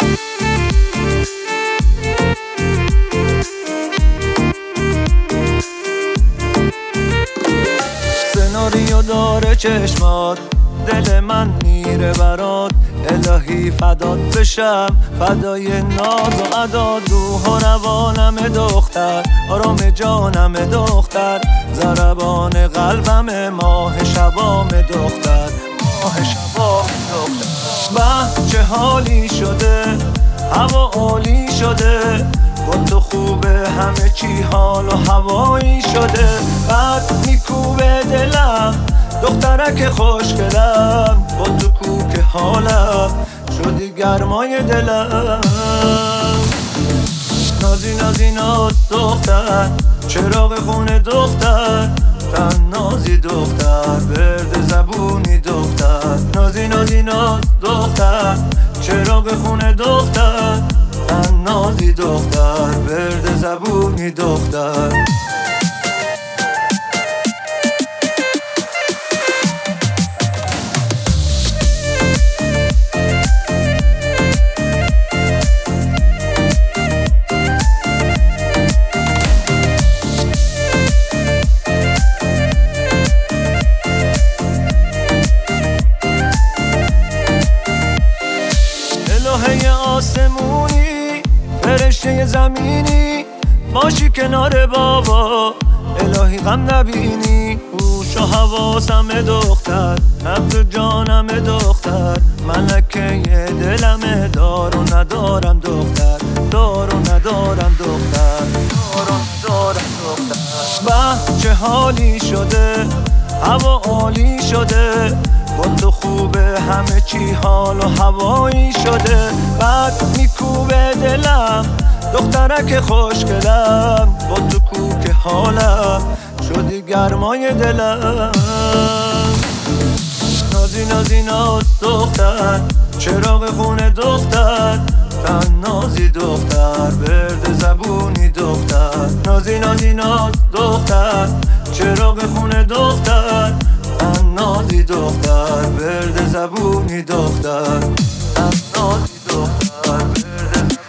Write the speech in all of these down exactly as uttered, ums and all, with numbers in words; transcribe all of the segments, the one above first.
سناریو داره چشمات، دل من میره برات، الهی فدات بشم، فدای ناز و عداد. روح و روانم دختر، آرام جانم دختر، ضربان قلبم، ماه شبام دختر، ماه شبام دختر. به چه حالی شده، هوا عالی شده، با تو خوبه همه چی حال و هوایی شده. بعد میکوبه دلم، دخترک خوشگلم، با تو کوک حالم، شدی گرمای دلم. نازی نازی ناز دختر، چراغ خونه دختر، تن نازی دختر، برد زبونی دختر. نازی نازی ناز دختر، چراغ خونه دختر، تن نازی دختر، برد زبونی دختر. الهه آسمونی، فرشته زمینی، باشی کنار بابا، الهی غم نبینی. هوش و حواسم دختر، نبض جانم دختر، ملکه دلم، دار و ندارم دختر، دار و ندارم دختر، دار و ندارم دختر. به چه حالی شده، هوا عالی شده، با تو خوبه همه چی حال و هوایی شده. بعد میکوبه دلم، دخترک خوشگلم، با تو کوک حالم، شدی گرمای دلم. نازی نازی ناز دختر، چراغ خونه دختر، تن نازی دختر، برد زبونی دختر. نازی نازی ناز دختر، چراغ خونه دختر، تن نازی دختر، برد زبونی دختر، تن نازی دختر، برد زبونی دختر.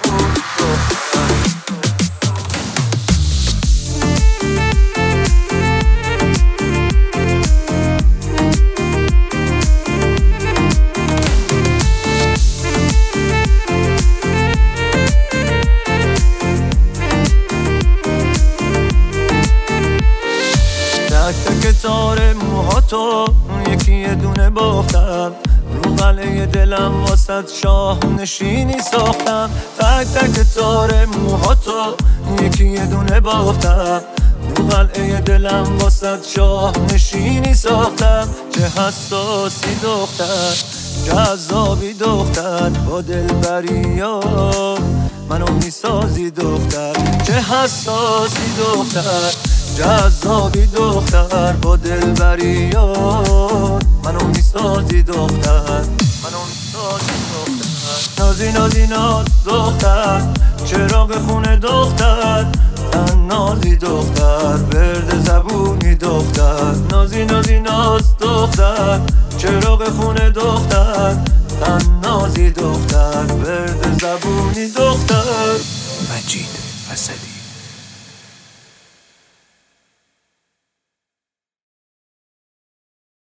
تک تک تار موهاتو یکی یه دونه بافتم، رو قلعه دلم واسد شاه نشینی ساختم. تک تک تار موهاتو یکی یه دونه بافتم، رو قلعه دلم واسد شاه نشینی ساختم. چه حساسی دختر، جذابی دختر، با دلبریا منو میسازی دختر. چه حساسی دختر، جذابی دختر، با دلبریات منو میسازی دختر، منو میسازی دختر. نازی نازی ناز دختر، چراغ خونه دختر، تن نازی دختر، برد زبونی دختر. نازی نازی ناز دختر، چراغ خونه دختر، تن نازی دختر، برد زبونی دختر. مجید اسدی.